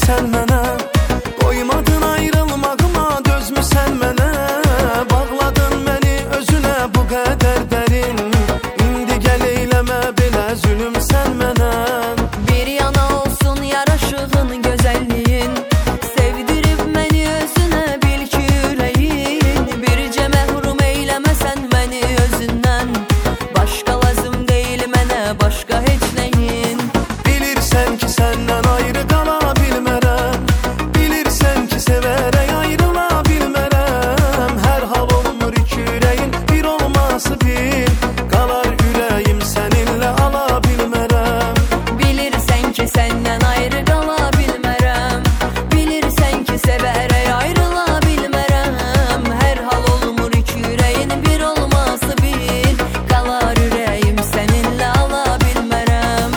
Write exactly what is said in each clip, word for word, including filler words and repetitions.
sen mənə, qoymadın ayrılmağıma, dözmüsən mənə, bağladın məni özünə bu qədər dərin. İndi gəl eyləmə belə zülüm sən mənə. Bir yana olsun yaraşığın, gözəlliyin, sevdirib məni özünə, bil ki ürəyin. Bircə məhrum eyləməsən məni özündən, başqa lazım deyil mənə, başqa heç nəyin. Bilirsən ki səndən ayrı qala bilmərəm, bilirsən ki sevərək ayrıla bilmərəm. Hər hal olmur iki ürəyin bir olması bil, qalar ürəyim səninlə ala bilmərəm. Bilirsən ki səndən ayrı qala bilmərəm, bilirsən ki sevərək ayrıla bilmərəm. Hər hal olmur iki ürəyin bir olması bil, qalar ürəyim səninlə ala bilmərəm.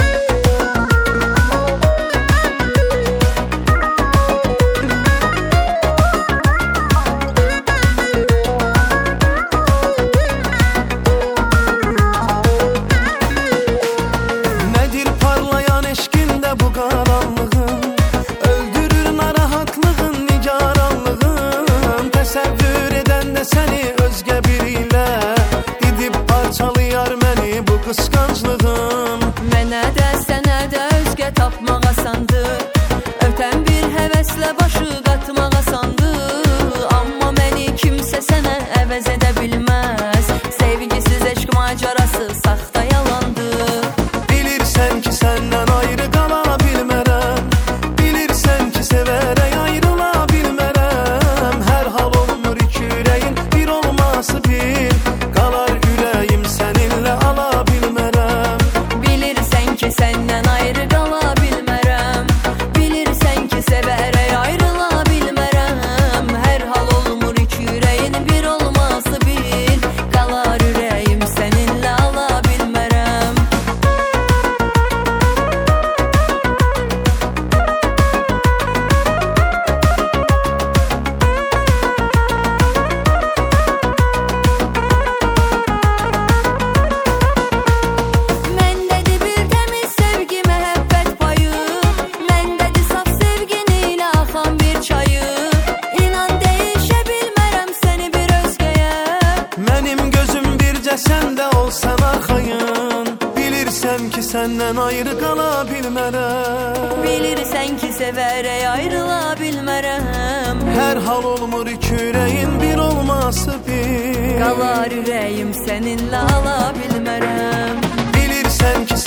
Nədir parlayan eşqində bu qaranlığın, öldürür narahatlığın, nigaranlığın. Təsəvvür edəndə səni özgə birilə, didib parçalayar məni bu qısqanclığın. Mənə də sənə də özgə tapmaq asandır, ötən bir həvəslə başı qatmaq asandır. Amma məni kimsə sənə əvəz edə bilməz, sevgisiz eşq macarası saxta yalandır. Bilirsən ki səndən ayrı qala bilmərəm, bilirsən ki sevərək ayrıla bilmərəm. Hər hal olmur iki ürəyin bir olması bil, qalar ürəyim səninlə ala bilmərəm. Bilirsən ki səndən ayrı qala bilmərəm, bilirsən ki sevərək ayrıla bilmərəm. Hər hal olmur iki ürəyin bir olması bil, qalar ürəyim səninlə ala bilmərəm. Məndədir bir təmiz sevgi, məhəbbət payı, məndədir saf sevgin ilə axan bir çayı. İnan dəyişə bilmərəm səni bir özgəyə, Mənim gözüm bircə səndə olsan arxayın, bilirsən ki səndən ayrı qala bilmərəm. bilirsən ki sevərək ayrıla bilmərəm. Hər hal olmur iki ürəyin bir olması bil, Qalar ürəyim səninlə ala bilmərəm. bilirsən ki